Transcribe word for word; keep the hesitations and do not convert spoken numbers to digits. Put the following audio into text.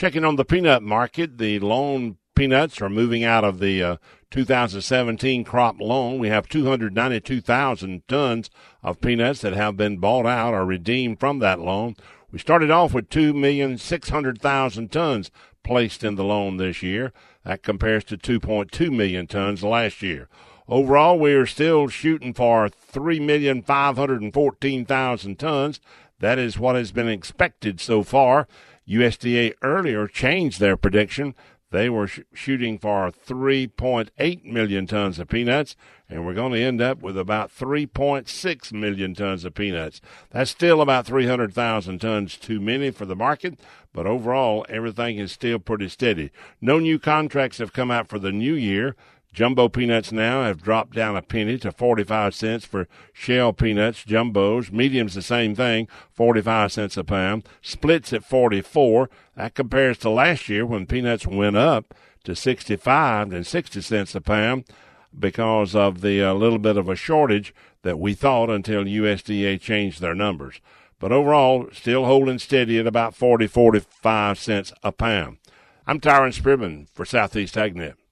Checking on the peanut market, the loan peanuts are moving out of the uh, two thousand seventeen crop loan. We have two hundred ninety-two thousand tons of peanuts that have been bought out or redeemed from that loan. We started off with two million six hundred thousand tons placed in the loan this year. That compares to two point two million tons last year. Overall, we are still shooting for three million five hundred fourteen thousand tons. That is what has been expected so far. U S D A earlier changed their prediction. They were sh- shooting for three point eight million tons of peanuts, and we're going to end up with about three point six million tons of peanuts. That's still about three hundred thousand tons too many for the market, but overall, everything is still pretty steady. No new contracts have come out for the new year. Jumbo peanuts now have dropped down a penny to forty-five cents for shell peanuts, jumbos. Mediums the same thing, forty-five cents a pound. Splits at forty-four. That compares to last year when peanuts went up to sixty-five and sixty cents a pound because of the uh, little bit of a shortage that we thought until U S D A changed their numbers. But overall, still holding steady at about forty, forty-five cents a pound. I'm Tyron Scriven for Southeast AgNet.